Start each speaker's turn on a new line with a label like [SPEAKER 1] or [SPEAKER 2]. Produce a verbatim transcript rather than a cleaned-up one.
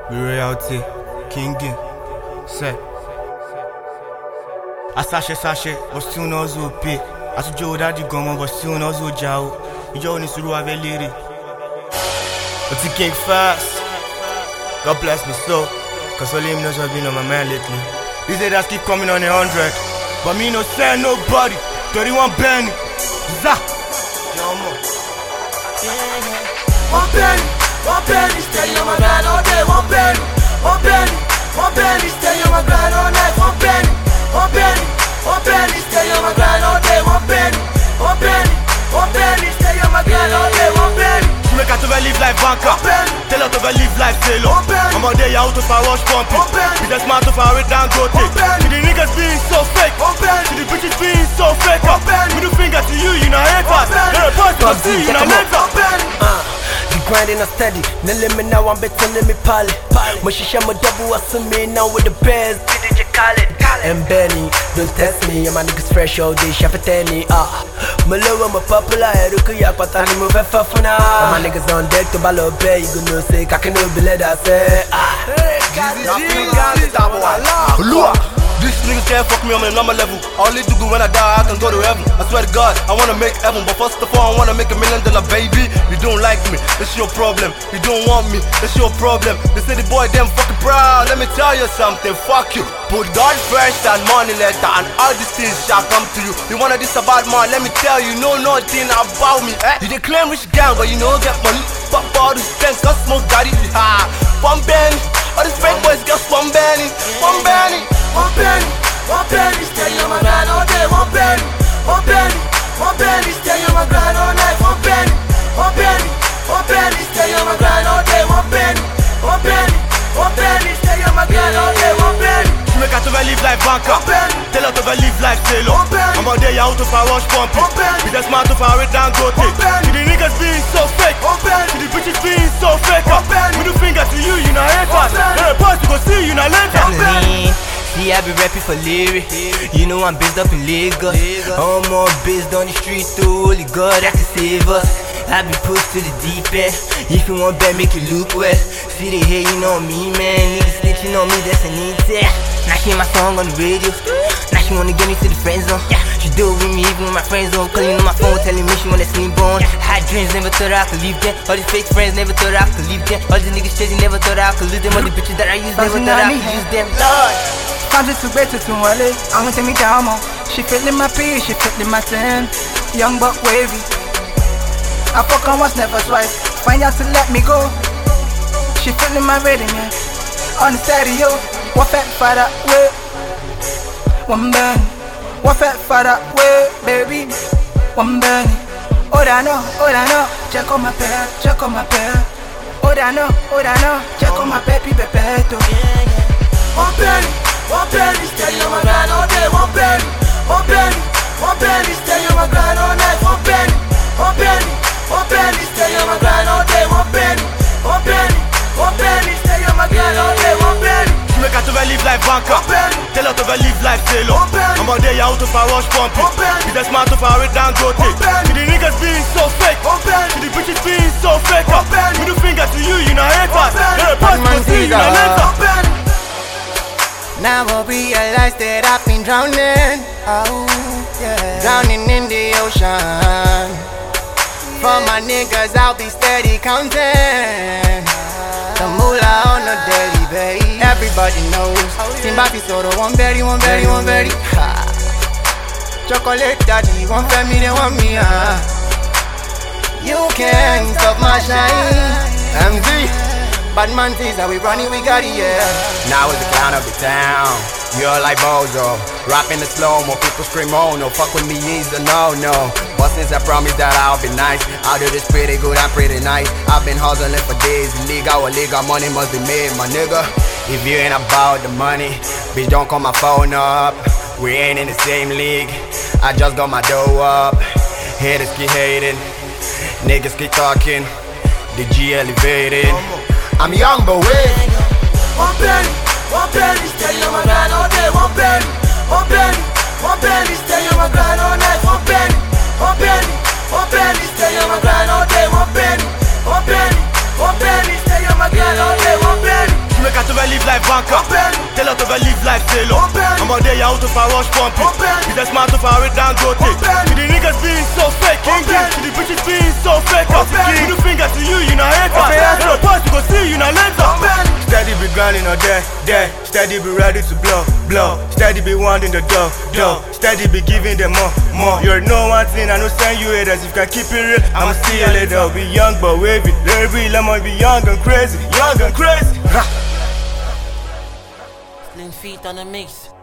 [SPEAKER 1] We royalty, Kingin, set. I sashay sashay, but still no zo pay. I to Joe Daddy Gomo, but still no zo Jao. You don't need to do a lady. But he came fast. God bless me so, cause only him knows what's been on my mind lately. These haters keep coming on a hundred, but me no send nobody. thirty-one Benny, Zah.
[SPEAKER 2] One penny, one penny, stay on my grind all day. One penny, one penny, one penny, stay on my grind all night. One penny, one penny, one penny, stay on my grind all day. One penny, one penny, one penny, stay on my grind all day. One penny.
[SPEAKER 1] She make her to live life banker. Tell her to live life sailor. I'm out there out of our rush pumping. Be the smart of our down go take. See the niggas being so fake. See the bitches being so fake. Middle finger to you, you know haters. They're a boss to see, you know later.
[SPEAKER 2] Grinding a steady, no limit now, I'm better than me pal. Mushisha my double was to me now with the bears. Did you call it? And Benny, don't test me, and my niggas fresh all day, Shafatani. Ah, my low, I'm a popular, Rukuya, but I move a fafuna. My niggas on deck to ballo bay, you gonna say, I can no be let us say. Ah,
[SPEAKER 1] these niggas can't fuck me on my number level. I only do good when I die, I can go to heaven. I swear to God, I wanna make heaven. But first of all, I wanna make a million dollar baby. You don't like me, that's your problem. You don't want me, that's your problem. They say the boy damn fucking proud. Let me tell you something, fuck you. Put God first and money later, and all these things shall come to you. You wanna this about man, let me tell you, know nothing about me, eh? You dey claim rich gang, but you know get money. Fuck all these things, cause smoke daddy. Ha, one penny. All these fake boys just one penny, one penny.
[SPEAKER 2] One penny, one penny, stay on my grind all day. One penny, one penny, one penny, stay on my grind all night. One penny, one penny, one penny, stay on my grind all day. One penny, one penny, one penny, stay on my grind all day. One penny.
[SPEAKER 1] She make her to live life banker. Tell her to live life sailor. I'm out there out of our rush pumping. Be the smart of our down go take. See the niggas being so fake. See the bitches being so fake. Middle finger to you, you know haters. They're a boss to go see, you know later.
[SPEAKER 2] See, I be rapping for lyric. You know I'm based up in Lagos. I'm more based on the street, though. Only God that can save us. I be pushed to the deep end. If you want bad, make it look well. See the hate, you know me, man. Niggas snitching on me, that's an intel. Now she hear my song on the radio. Now she wanna get me to the friend zone. She do it with me, even with my friends zone. Calling on my phone, telling me she wanna sleep on. Had dreams, never thought I could leave them. All these fake friends, never thought I could leave them. All these niggas chasing, never thought I could lose them. All the bitches that I use, never thought I could use them. Lord.
[SPEAKER 3] Can't too better to Wale. I want to me down more. She feeling my pee, she feeling my ten. Young but wavy. I fuck on once, never twice. Find out to let me go. She feeling my rating, yeah. On the stereo. What fat for that way? One bang. What fat for that way, baby? One bang. Oh, I know, oh, I know. Check on my pair, check on my pair. Oh, I know, oh, I know. Check on my baby, baby.
[SPEAKER 2] One penny. One penny, stay on my grind all day. One penny, one penny, one penny, stay on my grind all night. One penny, one penny, one penny, stay on my grind all day. One penny, one penny, one penny, stay on my grind all day. One penny.
[SPEAKER 1] She make her to live life banker. Tell her to live life sailor. I'm out there out of our rush pumping. Be the smart of our down go take. See the niggas being so fake. See the bitches being so fake. Middle finger to you, you know haters. They're a boss to see, you know later.
[SPEAKER 4] Now I realize that I've been drowning, oh, yeah. Drowning in the ocean. For my niggas, I'll be steady counting the moolah on a daily basis. Everybody knows Timbati sort of one berry, one berry, one berry. Chocolate daddy, one family, they want me, ah. You can't stop my shine. M Z. Bad man says that we running, we got it, yeah. Now it's the clown of the town. You're like Bozo, rapping the slow-mo, people scream, oh no. Fuck with me is a no-no. But since I promised that I'll be nice, I'll do this pretty good, I'm pretty nice. I've been hustling for days, illegal, illegal, money must be made, my nigga. If you ain't about the money, bitch don't call my phone up. We ain't in the same league, I just got my dough up. Haters keep hating, niggas keep talking, the G elevated. I'm young but wait.
[SPEAKER 2] One penny, one penny, stay on my grind all day. One penny, one penny, one penny, stay on my grind all night. One penny, one penny, one penny, stay on my grind all day. One penny, one penny, one penny, stay on my grind all day. One penny.
[SPEAKER 1] veut live life banca. Tell her to veut live life sailor. I'm out there, out of our rush pumping. Business man to fire it down, go take. To the niggas being so fake, king. To the bitches being so fake. Middle finger to you, you not hater. Hit the boss, you go see you not later. Steady be grinding on there, there. Steady be ready to blow, blow. Steady be wanting the dough, dough. Steady be giving them more, more. You know one thing, I know send you haters. If you can keep it real, I'ma see you later. Be young but wavy, very lemon. Be young and crazy, young and crazy.
[SPEAKER 5] Slim feet on the mix.